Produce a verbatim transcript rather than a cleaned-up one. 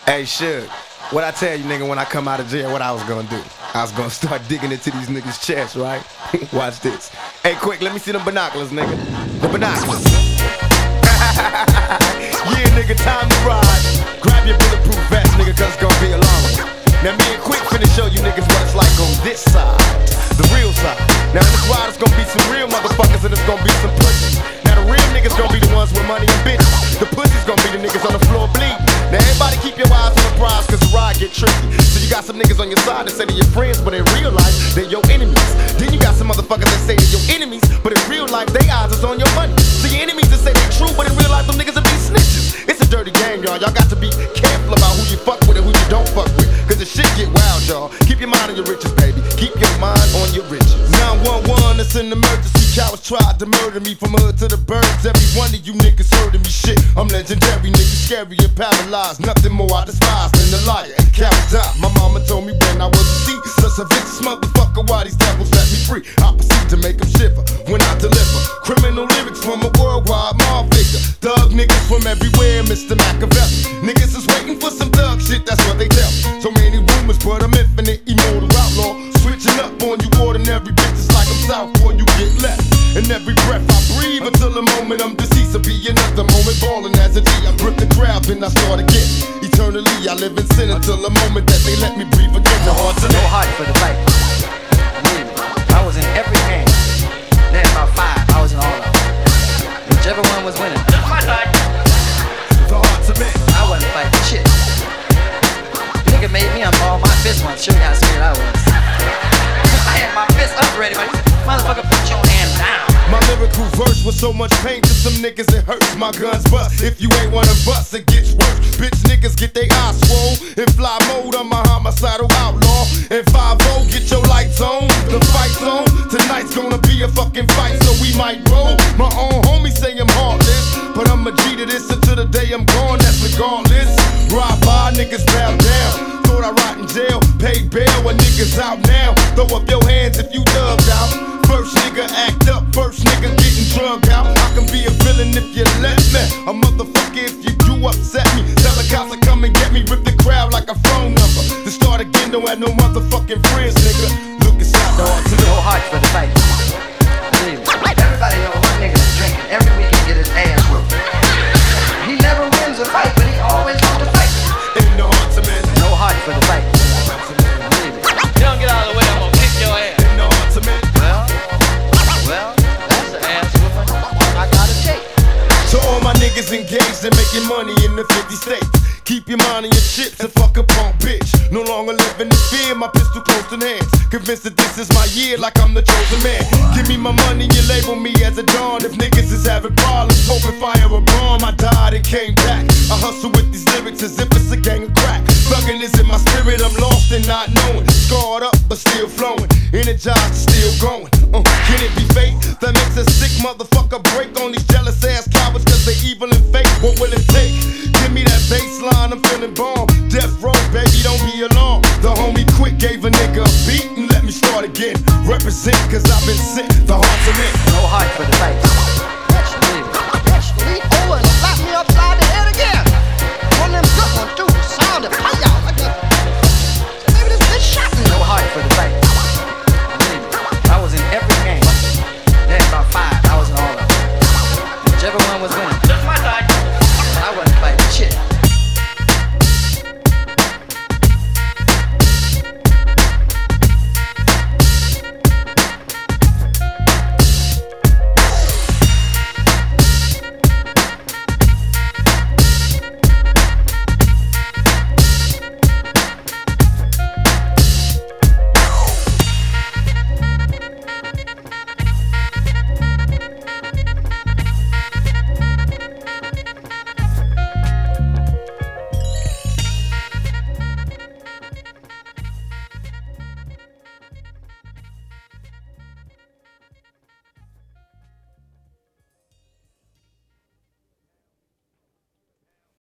Hey, Suge, what I tell you, nigga, when I come out of jail, what I was gonna do? I was gonna start digging into these niggas' chests, right? Watch this. Hey, quick, let me see them binoculars, nigga. The binoculars. Yeah, nigga, time to ride. Grab your bulletproof vest, nigga, cause it's gonna be a long one. Now, me and Quick finna show you niggas what it's like on this side, the real side. Now, in this ride, it's gonna be some real motherfuckers and it's gonna be some pussies. Now, the real niggas gonna be the ones with money and bitches. The pussies gonna be the niggas on the floor bleeding. Now, everybody keep your eyes on the prize, cause the ride get tricky. So you got some niggas on your side that say they're your friends, but in real life, they're your enemies. Then you got some motherfuckers that say they're your enemies, but in real life, they eyes is on your money. So your enemies that say they true, but in real life, them niggas will be snitches. It's a dirty game, y'all. Y'all got to be careful about who you fuck with and who you don't fuck with, cause the shit get wild, y'all. Keep your mind on your riches, baby. Keep your mind on your riches. nine one one, it's an emergency. Cowards tried to murder me from hood to the birds. Every one of you niggas heard of me, shit. I'm legendary, niggas scary and paralyzed. Nothing more I despise than the liar and coward die. My mama told me when I was a seed, such a vicious motherfucker, why these devils set me free? I proceed to make them shiver when I deliver criminal lyrics from a worldwide mob figure. Thug niggas from everywhere, Mister Machiavelli. Niggas is waiting for some thug shit, that's what they tell me. So many rumors, but I'm infinite, immortal outlaw. Switching up on you ordinary bitches like I'm south, boy, you get left. And every breath I breathe until the moment I'm deceased, will be another moment ballin' as a G. I grip the crowd, then I start again. Eternally, I live in sin until the moment that they let me breathe again. No heart to no heart for the fight. I was in every game. Then about five, I was in all of them. Whichever one was winning. My side. The heart to man. I wasn't fighting shit. Nigga made me unball my fist once. Sure how scared I was. I had my fist up ready. Like, motherfucker, put your hand down. My lyrical verse was so much pain to some niggas it hurts. My guns bust. If you ain't wanna bust, it gets worse. Bitch niggas get they eyes swole. In fly mode, I'm a homicidal outlaw. And five oh, get your lights on. The fight's on. Tonight's gonna be a fucking fight, so we might roll. My own homie say I'm heartless, but I'm a G to this until the day I'm gone. That's regardless. Ride by, niggas bow down. Thought I rot in jail, paid bail when niggas out now. Throw up your hands if you dubbed out. First nigga act up, first nigga getting drugged out. I can be a villain if you let me, a motherfucker if you do upset me. Tell the cops to come and get me, rip the crowd like a phone number. To start again, don't have no motherfucking friends, nigga. Look inside the heart to the no heart for the fight. Everybody know one nigga that's drinking every weekend get his ass whooped. He never wins a fight, but he always wants to fight. In the heart to man. No heart for the fight. You don't get out of the way, I'm gonna kick your ass. In the heart to man. Well, well, that's the ass whooping I gotta take. To all my niggas engaged in making money in the fifty states, keep your mind on your chips and fuck a punk bitch. No longer living in fear, my pistol close in hands. Convinced that this is my year like I'm the chosen man. Give me my money, you label me as a dawn. If niggas is having problems, hoping fire a bomb, I died and came back. I hustle with these lyrics as if it's a gang of crack. Thuggin' is in my spirit, I'm lost and not knowing. Scarred up but still flowing, energized still going. uh, Can it be fate that makes a sick motherfucker break on these jealous ass cowards cause they evil and fake? What will it take? Give me that baseline, I'm feeling bomb. Death row, baby, don't be alarmed. The homie Quick gave a nigga a beat and let me start again. Represent cause I've been sent. The